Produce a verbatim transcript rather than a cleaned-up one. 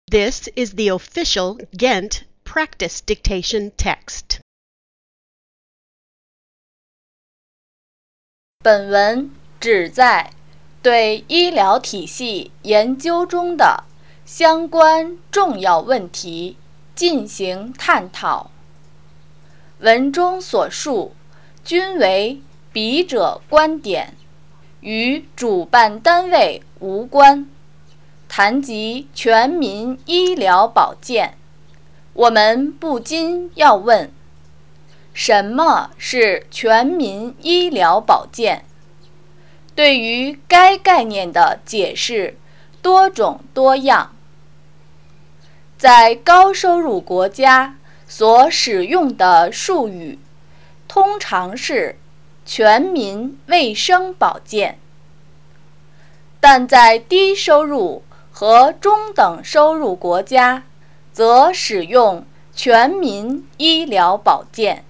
This is the official Ghent practice dictation text. 本文旨在对医疗体系研究中的相关重要问题进行探讨。文中所述均为笔者观点，与主办单位无关。谈及全民医疗保健，我们不禁要问：什么是全民医疗保健？对于该概念的解释多种多样。在高收入国家所使用的术语通常是全民卫生保健，但在低收入和中等收入国家则使用全民医疗保健。